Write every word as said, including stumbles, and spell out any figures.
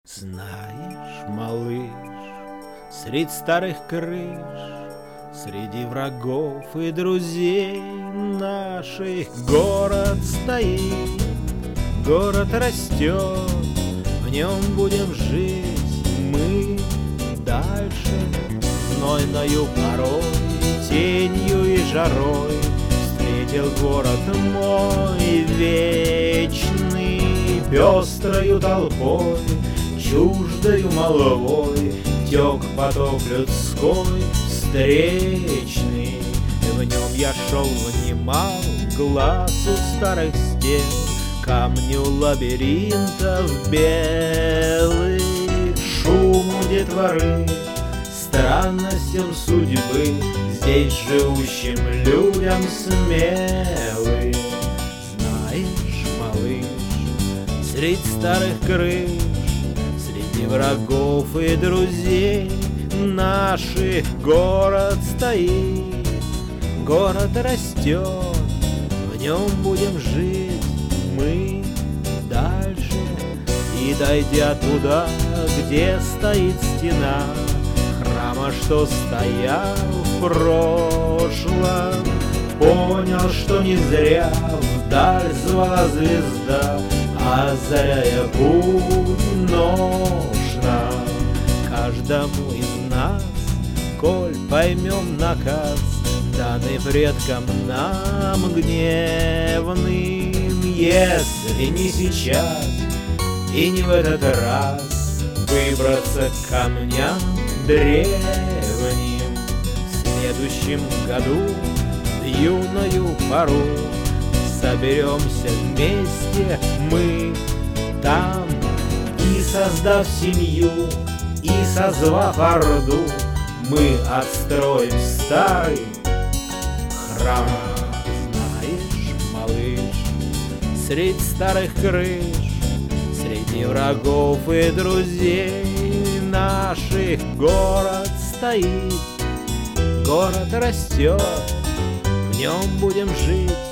Знаешь, малыш, средь старых крыш, среди врагов и друзей наших город стоит, город растет, в нем будем жить мы дальше. Знойною порой, тенью и жарой встретил город мой вечный, пестрою толпой, чуждою молвой тек поток людской встречный. В нем я шел, внимал глазу старых стен, камню лабиринтов белых, шуму детворы, странностям судьбы, здесь живущим людям смелым. Знаешь, малыш, средь старых крыш, среди врагов и друзей наших город стоит, город растет, в нем будем жить мы дальше. И дойдя туда, где стоит стена храма, что стоял в прошлом, понял, что не зря вдаль звала звезда, озаряя путь нож нам. Каждому из нас, коль поймем наказ, данный предкам нам гневным, если не сейчас и не в этот раз выбраться к камням древним, в следующем году в юною пору соберемся вместе мы там, и создав семью, и созвав орду, мы отстроим старый храм. Знаешь, малыш, средь старых крыш, среди врагов и друзей наших город стоит, город растет, в нем будем жить